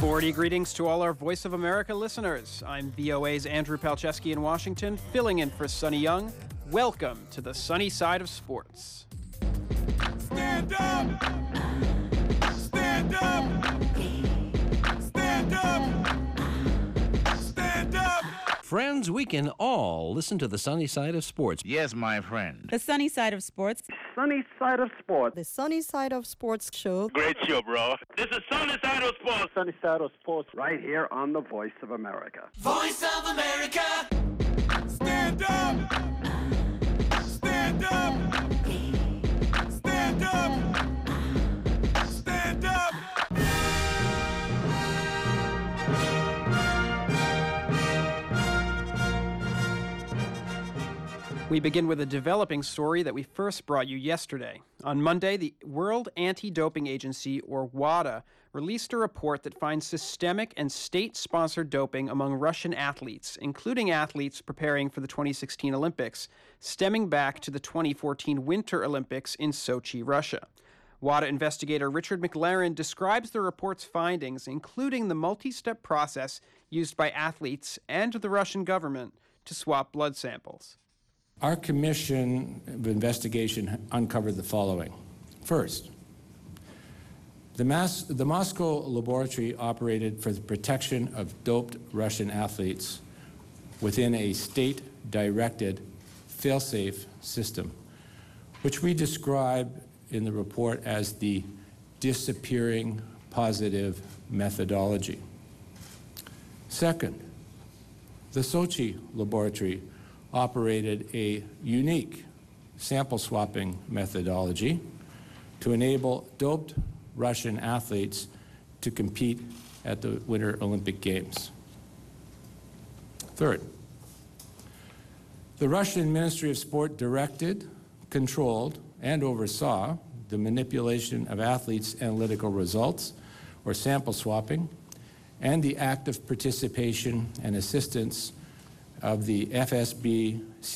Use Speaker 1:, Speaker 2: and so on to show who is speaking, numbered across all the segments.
Speaker 1: Sporty greetings to all our Voice of America listeners. I'm VOA's Andrew Palczewski in Washington, filling in for Sonny Young. Welcome to the sunny side of sports.
Speaker 2: Stand up! Stand up! Stand up! Stand up!
Speaker 3: Friends, we can all listen to the sunny side of sports.
Speaker 4: Yes, my friend.
Speaker 5: The Sunny Side of Sports.
Speaker 6: Sunny Side of Sports.
Speaker 7: The Sunny Side of Sports show.
Speaker 8: Great show, bro. This is Sunny Side of Sports.
Speaker 6: Sunny Side of Sports right here on the Voice of America.
Speaker 2: Voice of America! Stand up! Stand up! Stand up! Stand up!
Speaker 1: We begin with a developing story that we first brought you yesterday. On Monday, the World Anti-Doping Agency, or WADA, released a report that finds systemic and state-sponsored doping among Russian athletes, including athletes preparing for the 2016 Olympics, stemming back to the 2014 Winter Olympics in Sochi, Russia. WADA investigator Richard McLaren describes the report's findings, including the multi-step process used by athletes and the Russian government to swap blood samples.
Speaker 9: Our commission of investigation uncovered the following. First, the Moscow laboratory operated for the protection of doped Russian athletes within a state-directed fail-safe system, which we describe in the report as the disappearing positive methodology. Second, the Sochi laboratory operated a unique sample swapping methodology to enable doped Russian athletes to compete at the Winter Olympic Games. Third, the Russian Ministry of Sport directed, controlled, and oversaw the manipulation of athletes' analytical results, or sample swapping, and the active participation and assistance of the FSB,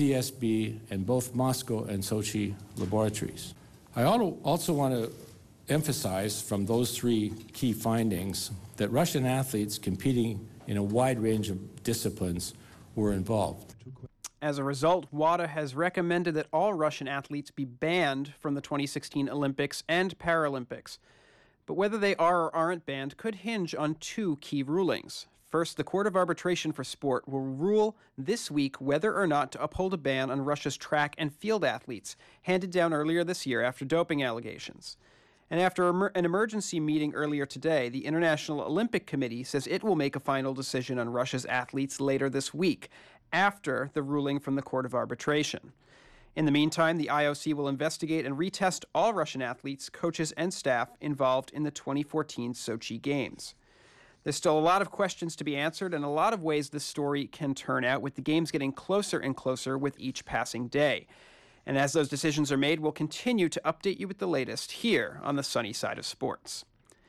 Speaker 9: CSB, and both Moscow and Sochi laboratories. I also want to emphasize from those three key findings that Russian athletes competing in a wide range of disciplines were involved.
Speaker 1: As a result, WADA has recommended that all Russian athletes be banned from the 2016 Olympics and Paralympics. But whether they are or aren't banned could hinge on two key rulings. First, the Court of Arbitration for Sport will rule this week whether or not to uphold a ban on Russia's track and field athletes, handed down earlier this year after doping allegations. And after an emergency meeting earlier today, the International Olympic Committee says it will make a final decision on Russia's athletes later this week, after the ruling from the Court of Arbitration. In the meantime, the IOC will investigate and retest all Russian athletes, coaches, and staff involved in the 2014 Sochi Games. There's still a lot of questions to be answered and a lot of ways this story can turn out, with the games getting closer and closer with each passing day. And as those decisions are made, we'll continue to update you with the latest here on the Sunny Side of Sports.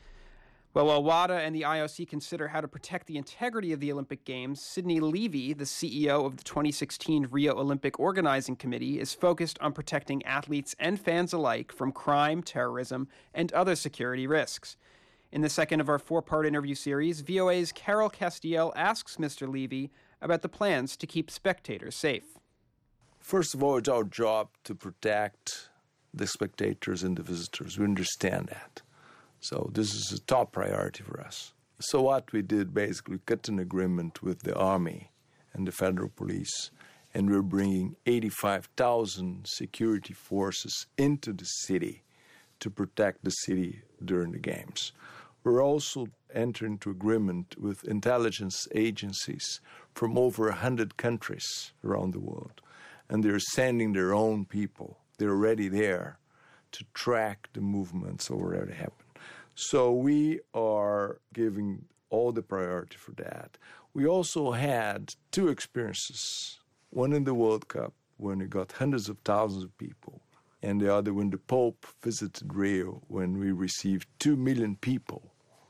Speaker 1: Well, while WADA and the IOC consider how to protect the integrity of the Olympic Games, Sydney Levy, the CEO of the 2016 Rio Olympic Organizing Committee, is focused on protecting athletes and fans alike from crime, terrorism, and other security risks. In the second of our four-part interview series, VOA's Carol Castiel asks Mr. Levy about the plans to keep spectators safe.
Speaker 10: First of all, it's our job to protect the spectators and the visitors. We understand that. So this is a top priority for us. So what we did, basically, cut an agreement with the Army and the Federal Police, and we're bringing 85,000 security forces into the city to protect the city during the Games. We're also entering into agreement with intelligence agencies from over 100 countries around the world, and they're sending their own people. They're already there to track the movements that already happened. So we are giving all the priority for that. We also had two experiences, one in the World Cup when we got hundreds of thousands of people, and the other when the Pope visited Rio, when we received 2 million people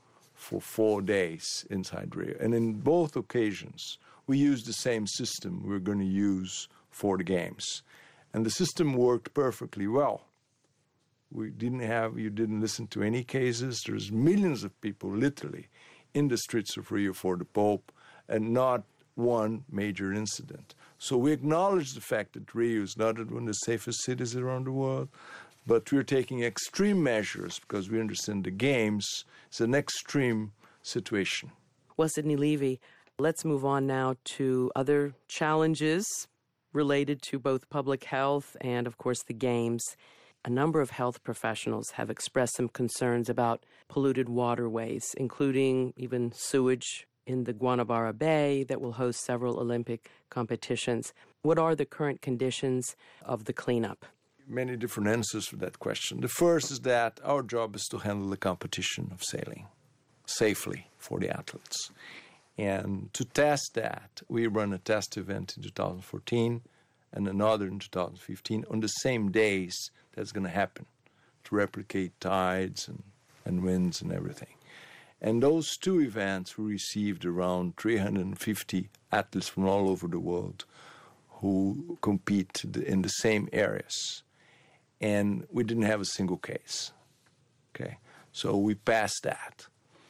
Speaker 10: for 4 days inside Rio. And in both occasions, we used the same system we're going to use for the Games. And the system worked perfectly well. You didn't listen to any cases. There's millions of people literally in the streets of Rio for the Pope, and not one major incident. So we acknowledge the fact that Rio is not one of the safest cities around the world, but we're taking extreme measures because we understand the games is an extreme situation.
Speaker 4: Well, Sidney Levy, let's move on now to other challenges related to both public health and, of course, the games. A number of health professionals have expressed some concerns about polluted waterways, including even sewage in the Guanabara Bay that will host several Olympic competitions. What are the current conditions of the cleanup?
Speaker 10: Many different answers to that question. The first is that our job is to handle the competition of sailing safely for the athletes. And to test that, we run a test event in 2014 and another in 2015 on the same days that's going to happen to replicate tides and winds and everything. And those two events, we received around 350 athletes from all over the world who compete in the same areas. And we didn't have a single case. Okay, so we passed that.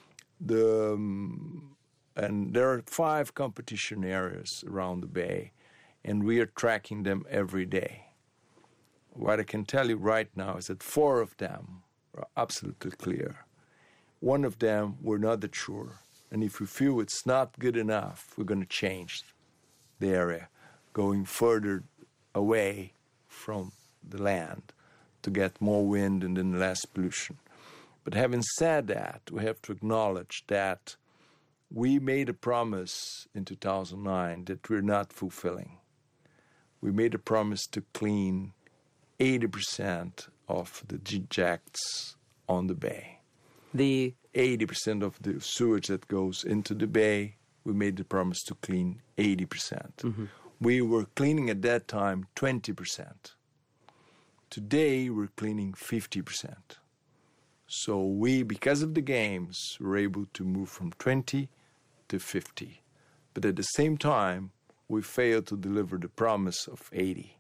Speaker 10: And there are 5 competition areas around the bay, and we are tracking them every day. What I can tell you right now is that 4 of them are absolutely clear. 1 of them, we're not that sure. And if we feel it's not good enough, we're going to change the area, going further away from the land to get more wind and then less pollution. But having said that, we have to acknowledge that we made a promise in 2009 that we're not fulfilling. We made a promise to clean 80% of the dejects on the bay. The 80% of the sewage that goes into the bay, we made the promise to clean 80%. Mm-hmm. We were cleaning at that time 20%. Today, we're cleaning 50%. So we, because of the games, were able to move from 20 to 50. But at the same time, we failed to deliver the promise of 80.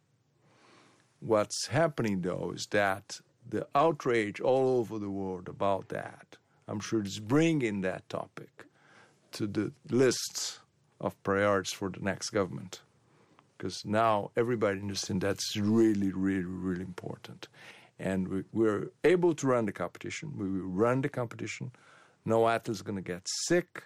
Speaker 10: What's happening, though, is that the outrage all over the world about that, I'm sure it's bringing that topic to the lists of priorities for the next government. Because now everybody understands that's really, really, really important. And we're able to run the competition. We will run the competition. No athlete is going to get sick,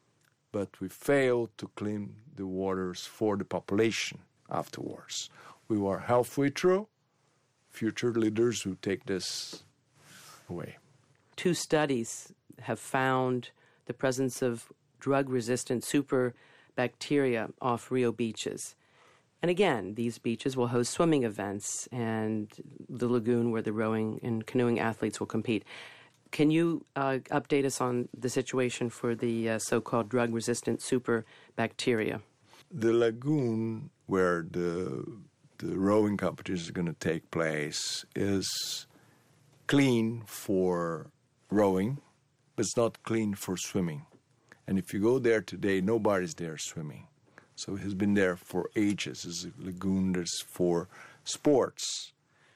Speaker 10: but we failed to clean the waters for the population afterwards. We were halfway through. Future leaders will take this away.
Speaker 4: 2 studies have found the presence of drug-resistant superbacteria off Rio beaches. And again, these beaches will host swimming events and the lagoon where the rowing and canoeing athletes will compete. Can you update us on the situation for the so-called drug-resistant superbacteria?
Speaker 10: The lagoon where the rowing competition is going to take place is clean for rowing, but it's not clean for swimming. And if you go there today, nobody's there swimming. So it has been there for ages. It's a lagoon that's for sports.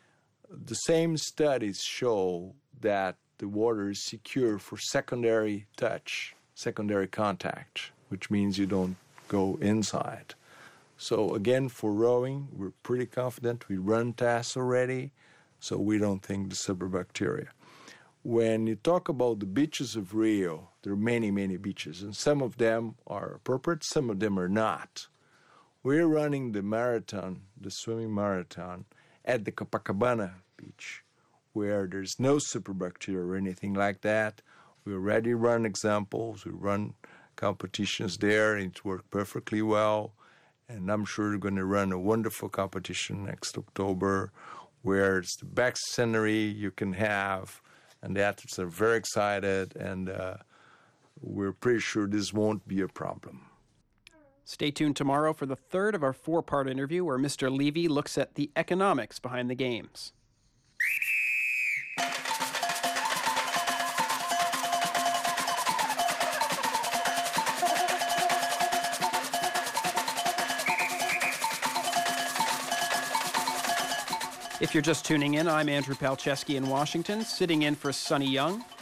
Speaker 10: The same studies show that the water is secure for secondary touch, secondary contact, which means you don't go inside. So again, for rowing, we're pretty confident. We run tests already, so we don't think the superbacteria. When you talk about the beaches of Rio, there are many, many beaches, and some of them are appropriate, some of them are not. We're running the marathon, the swimming marathon, at the Copacabana beach, where there's no superbacteria or anything like that. We already run examples, we run competitions there, and it worked perfectly well. And I'm sure we're going to run a wonderful competition next October, where it's the best scenery you can have, and the athletes are very excited, and we're pretty sure this won't be a problem.
Speaker 1: Stay tuned tomorrow for the 3rd of our 4-part interview where Mr. Levy looks at the economics behind the games. If you're just tuning in, I'm Andrew Palczewski in Washington, sitting in for Sonny Young.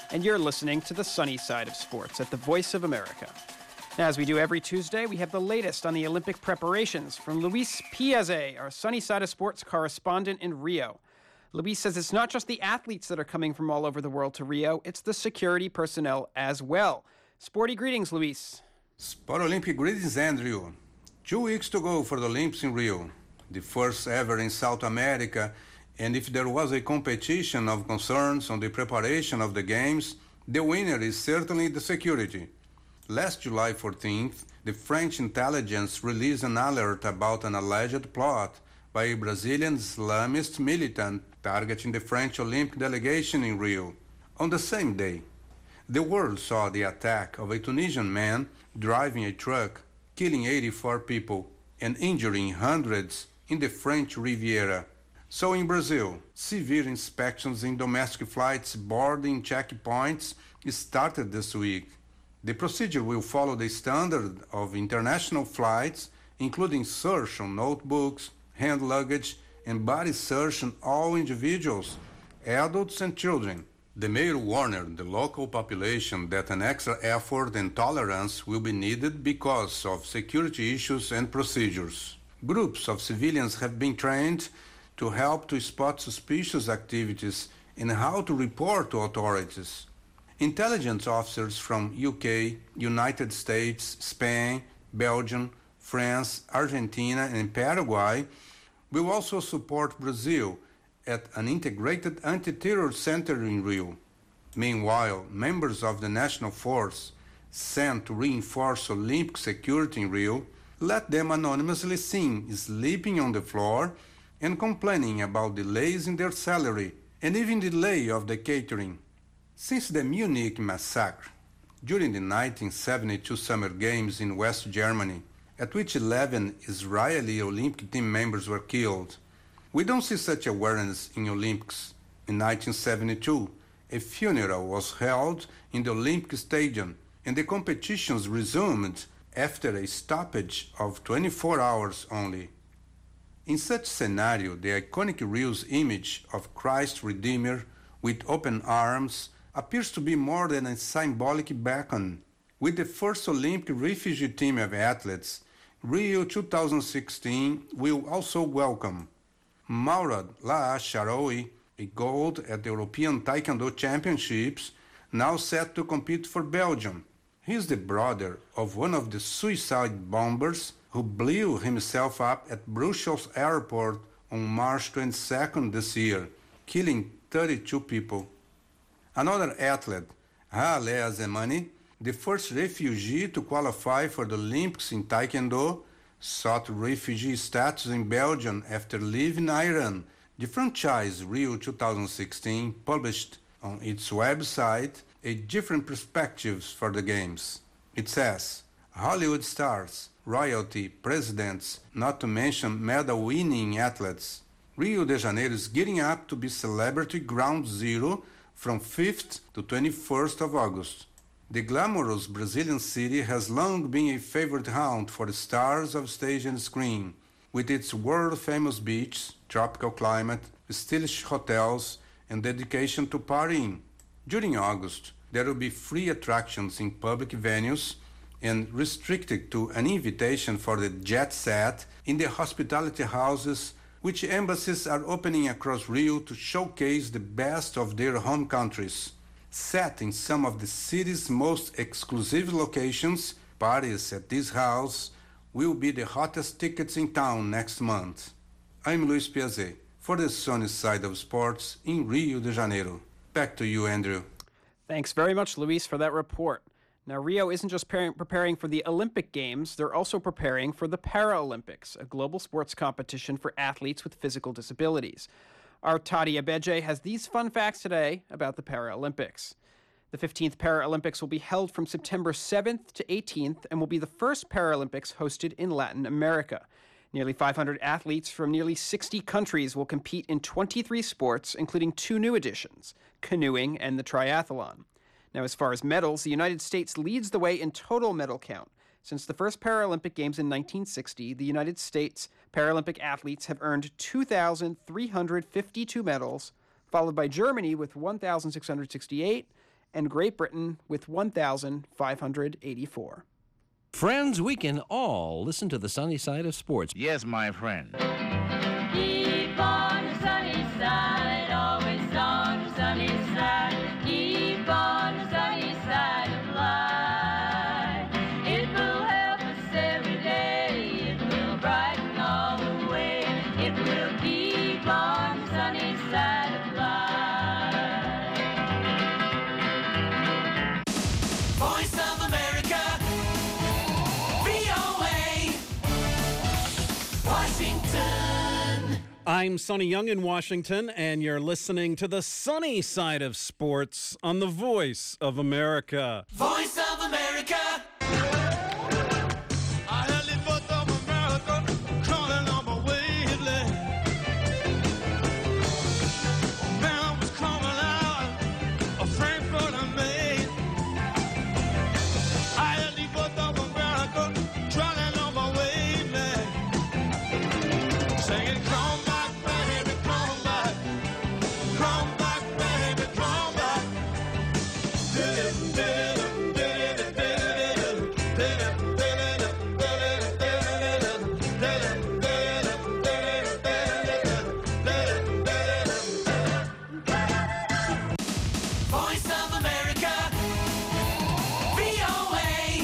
Speaker 1: and you're listening to the sunny side of sports at the Voice of America. Now, as we do every Tuesday, we have the latest on the Olympic preparations from Luis Piazza, our sunny side of sports correspondent in Rio. Luis says it's not just the athletes that are coming from all over the world to Rio, it's the security personnel as well. Sporty greetings, Luis.
Speaker 5: Sport Olympic greetings, Andrew. 2 weeks to go for the Olympics in Rio, the first ever in South America, and if there was a competition of concerns on the preparation of the games, the winner is certainly the security. Last July 14th, the French intelligence released an alert about an alleged plot by a Brazilian Islamist militant targeting the French Olympic delegation in Rio. On the same day, the world saw the attack of a Tunisian man driving a truck, killing 84 people and injuring hundreds in the French Riviera. So in Brazil, severe inspections in domestic flights boarding checkpoints started this week. The procedure will follow the standard of international flights, including search on notebooks, hand luggage, and body search on all individuals, adults and children. The mayor warned the local population that an extra effort and tolerance will be needed because of security issues and procedures. Groups of civilians have been trained to help to spot suspicious activities and how to report to authorities. Intelligence officers from UK, United States, Spain, Belgium, France, Argentina, and Paraguay will also support Brazil at an integrated anti-terror center in Rio. Meanwhile, members of the National Force sent to reinforce Olympic security in Rio let them anonymously seen sleeping on the floor and complaining about delays in their salary and even delay of the catering. Since the Munich massacre, during the 1972 Summer Games in West Germany, at which 11 Israeli Olympic team members were killed, we don't see such awareness in Olympics. In 1972, a funeral was held in the Olympic Stadium and the competitions resumed after a stoppage of 24 hours only. In such scenario, the iconic Rio's image of Christ Redeemer with open arms appears to be more than a symbolic beacon. With the first Olympic refugee team of athletes, Rio 2016 will also welcome Mourad Laacharoui, a gold at the European Taekwondo Championships, now set to compete for Belgium. He is the brother of one of the suicide bombers who blew himself up at Brussels airport on March 22nd this year, killing 32 people. Another athlete, Haile Azemani, the first refugee to qualify for the Olympics in Taekwondo, sought refugee status in Belgium after leaving Iran. The franchise Rio 2016 published on its website a different perspectives for the Games. It says, Hollywood stars, royalty, presidents, not to mention medal-winning athletes. Rio de Janeiro is gearing up to be celebrity ground zero from 5th to 21st of August. The glamorous Brazilian city has long been a favorite haunt for the stars of stage and screen, with its world-famous beaches, tropical climate, stylish hotels, and dedication to partying. During August, there will be free attractions in public venues and restricted to an invitation for the jet set in the hospitality houses which embassies are opening across Rio to showcase the best of their home countries. Set in some of the city's most exclusive locations, parties at this house will be the hottest tickets in town next month. I'm Luis Piazza for the sunny side of sports in Rio de Janeiro. Back to you, Andrew.
Speaker 1: Thanks very much, Luis, for that report. Now, Rio isn't just preparing for the Olympic Games, they're also preparing for the Paralympics, a global sports competition for athletes with physical disabilities. Our Tati Abeje has these fun facts today about the Paralympics. The 15th Paralympics will be held from September 7th to 18th and will be the first Paralympics hosted in Latin America. Nearly 500 athletes from nearly 60 countries will compete in 23 sports, including 2 new additions, canoeing and the triathlon. Now, as far as medals, the United States leads the way in total medal count. Since the first Paralympic Games in 1960, the United States Paralympic athletes have earned 2,352 medals, followed by Germany with 1,668 and Great Britain with 1,584.
Speaker 3: Friends, we can all listen to the sunny side of sports.
Speaker 8: Yes, my friend.
Speaker 11: Keep on the sunny side, always on the sunny side. Keep on the sunny side of life. It will help us every day. It will brighten all the way. It will keep on the sunny side of life.
Speaker 2: Voice of America, VOA, Washington.
Speaker 12: I'm Sonny Young in Washington, and you're listening to the sunny side of sports on the Voice of America.
Speaker 2: Voice of America.
Speaker 13: I heard the voice of America calling on my wavelength. Man was coming out of Frankfurt and Maine. I heard the voice of America calling on my wavelength. Singing, come back, baby, come back. Come back, baby, come back.
Speaker 2: Voice of America, VOA,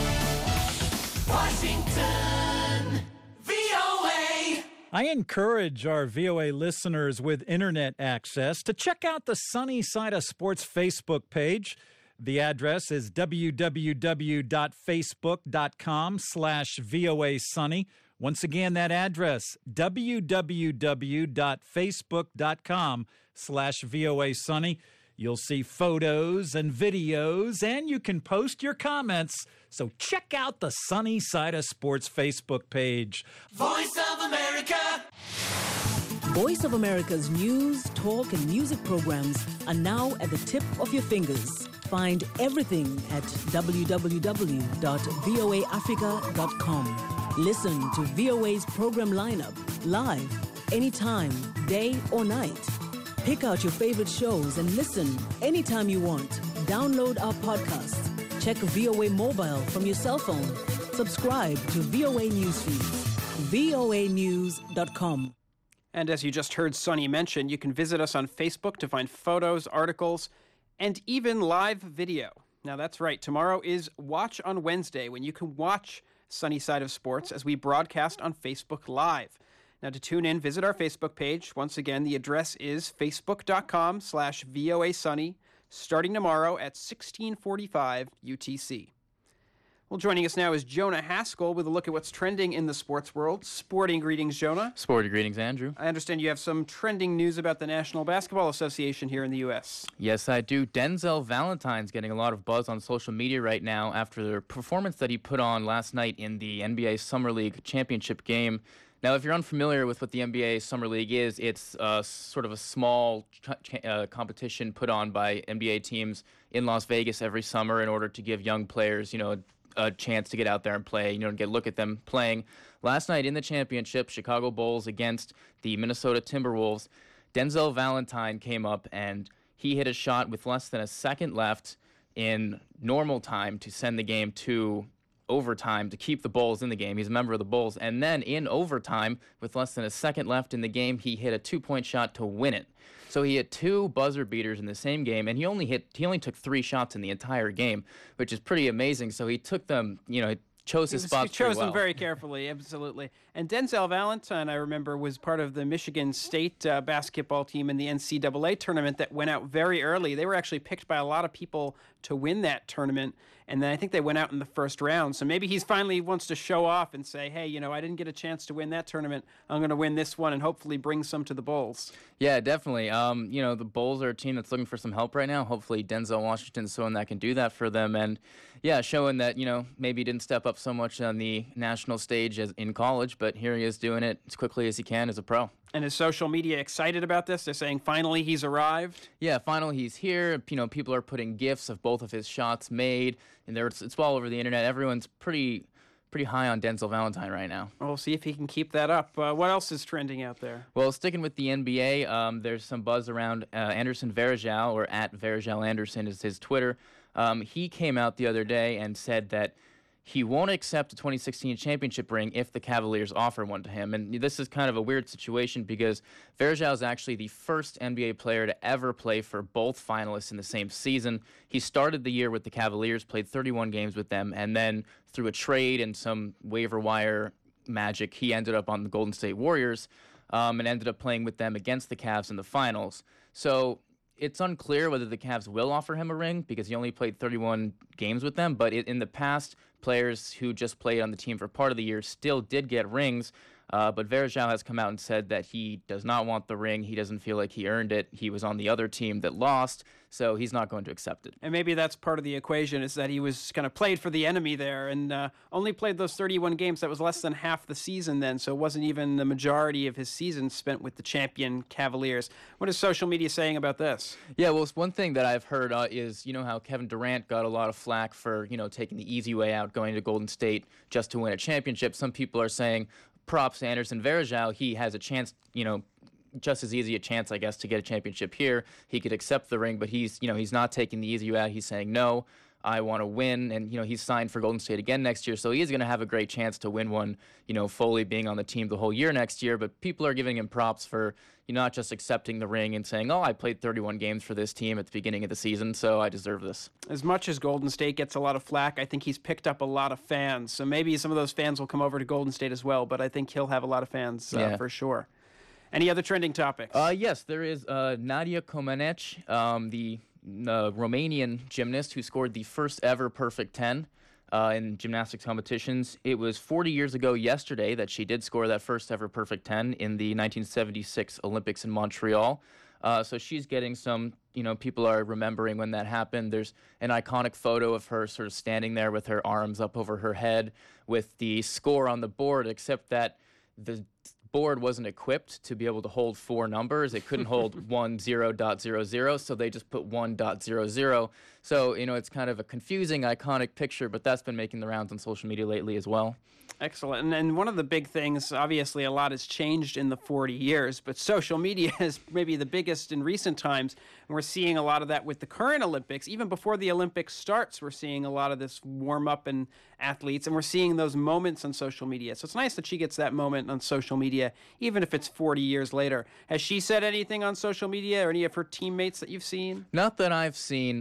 Speaker 2: Washington, VOA.
Speaker 14: I encourage our VOA listeners with internet access to check out the Sunny Side of Sports Facebook page. The address is www.facebook.com/VOA Sunny. Once again, that address, www.facebook.com/VOA Sunny. You'll see photos and videos, and you can post your comments. So check out the Sunny Side of Sports Facebook page.
Speaker 2: Voice of America.
Speaker 15: Voice of America's news, talk, and music programs are now at the tip of your fingers. Find everything at www.voaafrica.com. Listen to VOA's program lineup live, anytime, day or night. Pick out your favorite shows and listen anytime you want. Download our podcasts. Check VOA Mobile from your cell phone. Subscribe to VOA Newsfeed. voanews.com.
Speaker 1: And as you just heard Sonny mention, you can visit us on Facebook to find photos, articles, and even live video. Now that's right, tomorrow is Watch on Wednesday, when you can watch Sunny Side of Sports as we broadcast on Facebook Live. Now to tune in, visit our Facebook page. Once again, the address is facebook.com/VOA Sunny, starting tomorrow at 1645 UTC. Well, joining us now is Jonah Haskell with a look at what's trending in the sports world. Sporting greetings, Jonah.
Speaker 16: Sporting greetings, Andrew.
Speaker 1: I understand you have some trending news about the National Basketball Association here in the U.S.
Speaker 16: Yes, I do. Denzel Valentine's getting a lot of buzz on social media right now after the performance that he put on last night in the NBA Summer League championship game. Now, if you're unfamiliar with what the NBA Summer League is, it's sort of a small competition put on by NBA teams in Las Vegas every summer in order to give young players, a chance to get out there and play, to get a look at them playing. Last night in the championship, Chicago Bulls against the Minnesota Timberwolves, Denzel Valentine came up and he hit a shot with less than a second left in normal time to send the game to overtime to keep the Bulls in the game. He's a member of the Bulls. And then in overtime, with less than a second left in the game, he hit a two-point shot to win it. So he hit two buzzer beaters in the same game, and he only took 3 shots in the entire game, which is pretty amazing. So he took them, chose his spots
Speaker 1: He chose
Speaker 16: pretty well.
Speaker 1: them very carefully, absolutely. And Denzel Valentine, I remember, was part of the Michigan State basketball team in the NCAA tournament that went out very early. They were actually picked by a lot of people to win that tournament, and then I think they went out in the first round. So maybe he's finally wants to show off and say, hey, I didn't get a chance to win that tournament. I'm going to win this one and hopefully bring some to the Bulls.
Speaker 16: Yeah, definitely. The Bulls are a team that's looking for some help right now. Hopefully Denzel Washington's someone that can do that for them. And, yeah, showing that, maybe he didn't step up so much on the national stage as in college, but here he is doing it as quickly as he can as a pro.
Speaker 1: And is social media excited about this? They're saying finally he's arrived?
Speaker 16: Yeah, finally he's here. People are putting GIFs of both of his shots made, and it's all over the internet. Everyone's pretty pretty high on Denzel Valentine right now.
Speaker 1: We'll see if he can keep that up. What else is trending out there?
Speaker 16: Well, sticking with the NBA, there's some buzz around Anderson Varejao, or at Varejao Anderson is his Twitter. He came out the other day and said that he won't accept a 2016 championship ring if the Cavaliers offer one to him. And this is kind of a weird situation because Varejao is actually the first NBA player to ever play for both finalists in the same season. He started the year with the Cavaliers, played 31 games with them, and then through a trade and some waiver wire magic, he ended up on the Golden State Warriors and ended up playing with them against the Cavs in the finals. So it's unclear whether the Cavs will offer him a ring because he only played 31 games with them, but in the past, players who just played on the team for part of the year still did get rings, but Varejao has come out and said that he does not want the ring. He doesn't feel like he earned it. He was on the other team that lost, so he's not going to accept it.
Speaker 1: And maybe that's part of the equation, is that he was kind of played for the enemy there and only played those 31 games. That was less than half the season then, so it wasn't even the majority of his season spent with the champion Cavaliers. What is social media saying about this?
Speaker 16: Yeah, well, one thing that I've heard is, how Kevin Durant got a lot of flack for, taking the easy way out, going to Golden State just to win a championship. Some people are saying, props to Anderson Varejao, he has a chance, just as easy a chance, I guess, to get a championship here. He could accept the ring, but he's not taking the easy way out. He's saying, no, I want to win. And, he's signed for Golden State again next year, so he is going to have a great chance to win one, fully being on the team the whole year next year. But people are giving him props for, not just accepting the ring and saying, oh, I played 31 games for this team at the beginning of the season, so I deserve this.
Speaker 1: As much as Golden State gets a lot of flack, I think he's picked up a lot of fans. So maybe some of those fans will come over to Golden State as well, but I think he'll have a lot of fans for sure. Any other trending topics?
Speaker 16: Yes, there is Nadia Comaneci, the Romanian gymnast who scored the first ever perfect 10 in gymnastics competitions. It was 40 years ago yesterday that she did score that first ever perfect 10 in the 1976 Olympics in Montreal. So she's getting some, people are remembering when that happened. There's an iconic photo of her sort of standing there with her arms up over her head with the score on the board, except that the board wasn't equipped to be able to hold four numbers. It couldn't hold 10.00, so they just put 1.00. So, it's kind of a confusing, iconic picture, but that's been making the rounds on social media lately as well.
Speaker 1: Excellent. And one of the big things, obviously a lot has changed in the 40 years, but social media is maybe the biggest in recent times. And we're seeing a lot of that with the current Olympics. Even before the Olympics starts, we're seeing a lot of this warm-up in athletes, and we're seeing those moments on social media. So it's nice that she gets that moment on social media, even if it's 40 years later. Has she said anything on social media, or any of her teammates that you've seen?
Speaker 16: Not that I've seen.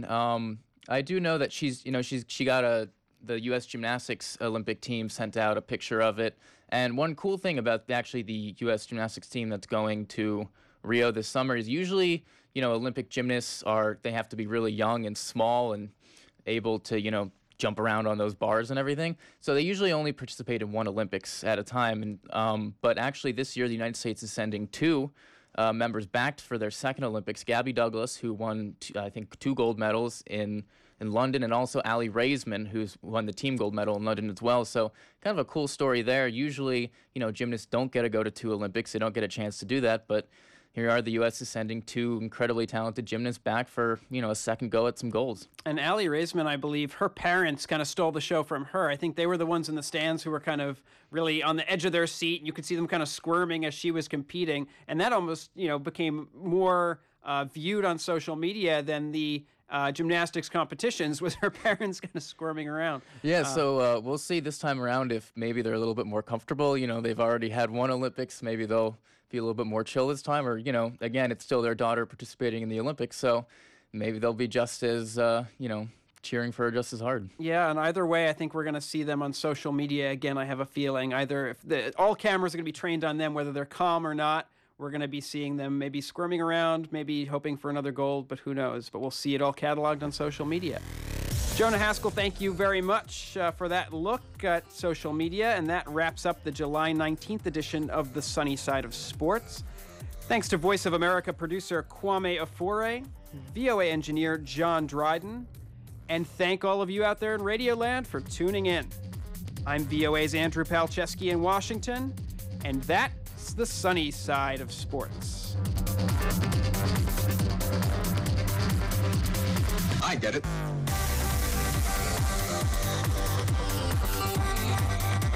Speaker 16: I do know that she got the U.S. Gymnastics Olympic team sent out a picture of it. And one cool thing about actually the U.S. Gymnastics team that's going to Rio this summer is usually, Olympic gymnasts they have to be really young and small and able to, jump around on those bars and everything. So they usually only participate in one Olympics at a time. And but actually this year the United States is sending two members back for their second Olympics. Gabby Douglas, who won, I think, 2 gold medals in London, and also Ali Raisman, who's won the team gold medal in London as well. So kind of a cool story there. Usually, gymnasts don't get to go to 2 Olympics. They don't get a chance to do that, but here are the U.S. is sending 2 incredibly talented gymnasts back for, a second go at some golds.
Speaker 1: And Ali Raisman, I believe, her parents kind of stole the show from her. I think they were the ones in the stands who were kind of really on the edge of their seat, and you could see them kind of squirming as she was competing. And that almost, became more viewed on social media than the gymnastics competitions, with her parents kind of squirming around.
Speaker 16: Yeah, so we'll see this time around if maybe they're a little bit more comfortable. They've already had 1 Olympics. Maybe they'll be a little bit more chill this time. Or, again, it's still their daughter participating in the Olympics. So maybe they'll be just as, cheering for her just as hard.
Speaker 1: Yeah, and either way, I think we're going to see them on social media again. I have a feeling either if all cameras are going to be trained on them, whether they're calm or not. We're going to be seeing them maybe squirming around, maybe hoping for another gold, but who knows? But we'll see it all cataloged on social media. Jonah Haskell, thank you very much for that look at social media, and that wraps up the July 19th edition of The Sunny Side of Sports. Thanks to Voice of America producer Kwame Afore, VOA engineer John Dryden, and thank all of you out there in Radioland for tuning in. I'm VOA's Andrew Palczewski in Washington, and that's The Sunny Side of Sports.
Speaker 17: I get it.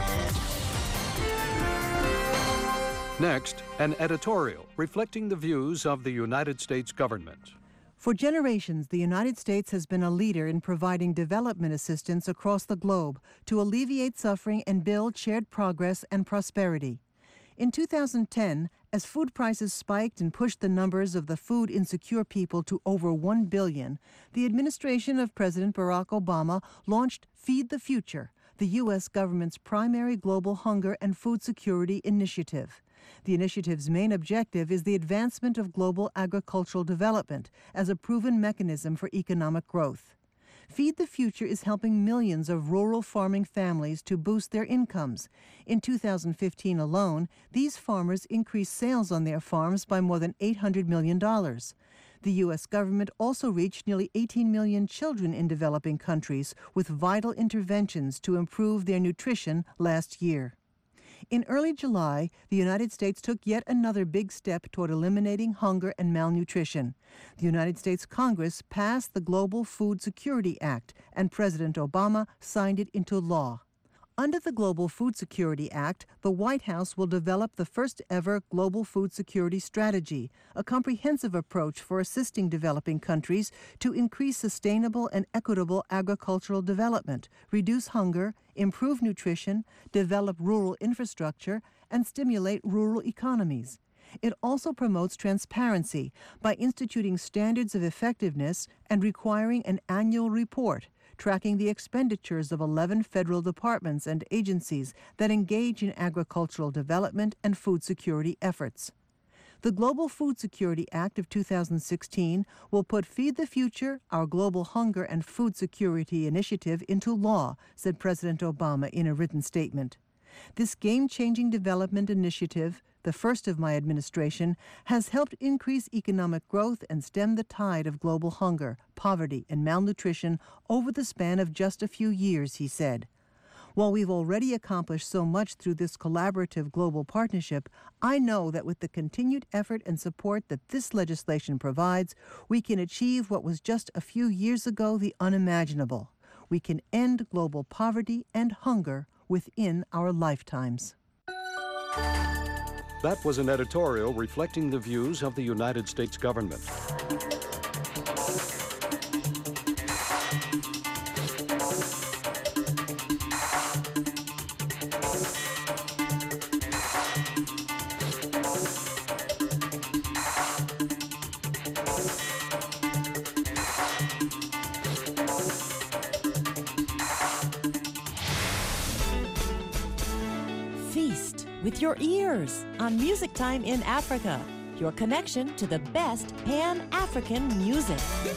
Speaker 17: Next, an editorial reflecting the views of the United States government.
Speaker 18: For generations, the United States has been a leader in providing development assistance across the globe to alleviate suffering and build shared progress and prosperity. In 2010, as food prices spiked and pushed the numbers of the food insecure people to over 1 billion, the administration of President Barack Obama launched Feed the Future, the U.S. government's primary global hunger and food security initiative. The initiative's main objective is the advancement of global agricultural development as a proven mechanism for economic growth. Feed the Future is helping millions of rural farming families to boost their incomes. In 2015 alone, these farmers increased sales on their farms by more than $800 million. The U.S. government also reached nearly 18 million children in developing countries with vital interventions to improve their nutrition last year. In early July, the United States took yet another big step toward eliminating hunger and malnutrition. The United States Congress passed the Global Food Security Act, and President Obama signed it into law. Under the Global Food Security Act, the White House will develop the first-ever Global Food Security Strategy, a comprehensive approach for assisting developing countries to increase sustainable and equitable agricultural development, reduce hunger, improve nutrition, develop rural infrastructure, and stimulate rural economies. It also promotes transparency by instituting standards of effectiveness and requiring an annual report tracking the expenditures of 11 federal departments and agencies that engage in agricultural development and food security efforts. The Global Food Security Act of 2016 will put Feed the Future, our global hunger and food security initiative, into law, said President Obama in a written statement. This game-changing development initiative, the first of my administration, has helped increase economic growth and stem the tide of global hunger, poverty, and malnutrition over the span of just a few years, he said. While we've already accomplished so much through this collaborative global partnership, I know that with the continued effort and support that this legislation provides, we can achieve what was just a few years ago the unimaginable. We can end global poverty and hunger within our lifetimes.
Speaker 17: That was an editorial reflecting the views of the United States government.
Speaker 19: Feast with your ears on Music Time in Africa, your connection to the best Pan-African music.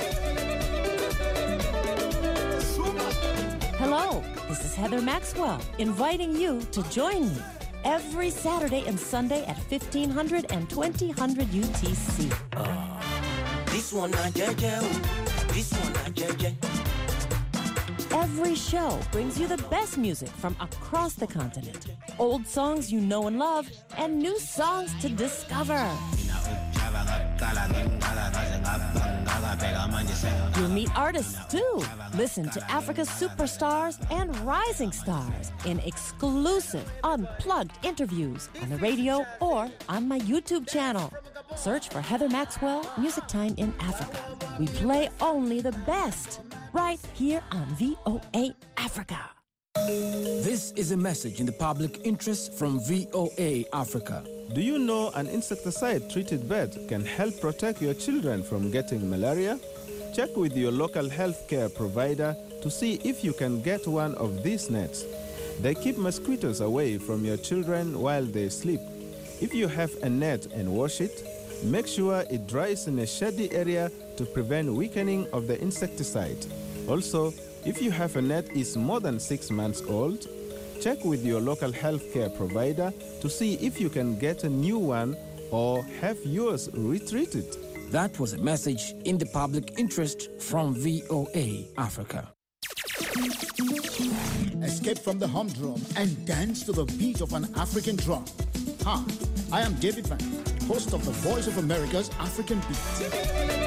Speaker 19: Hello, this is Heather Maxwell, inviting you to join me every Saturday and Sunday at 1500 and 2000 UTC.
Speaker 2: This one not JJ. This one not JJ.
Speaker 19: Every show brings you the best music from across the continent. Old songs you know and love, and new songs to discover. You'll meet artists too. Listen to Africa's superstars and rising stars in exclusive, unplugged interviews on the radio or on my YouTube channel. Search for Heather Maxwell, Music Time in Africa. We play only the best, right here on VOA Africa.
Speaker 20: This is a message in the public interest from VOA Africa.
Speaker 21: Do you know an insecticide-treated bed can help protect your children from getting malaria? Check with your local healthcare provider to see if you can get one of these nets. They keep mosquitoes away from your children while they sleep. If you have a net and wash it, make sure it dries in a shady area to prevent weakening of the insecticide. Also, if you have a net is more than 6 months old, check with your local healthcare provider to see if you can get a new one or have yours retreated.
Speaker 20: That was a message in the public interest from VOA Africa.
Speaker 22: Escape from the humdrum and dance to the beat of an African drum. Hi, I am David Van, host of the Voice of America's African Beat.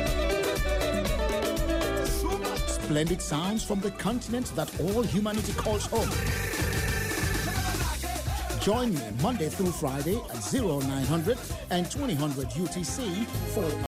Speaker 22: Splendid sounds from the continent that all humanity calls home. Join me Monday through Friday at 0900 and 2000 UTC for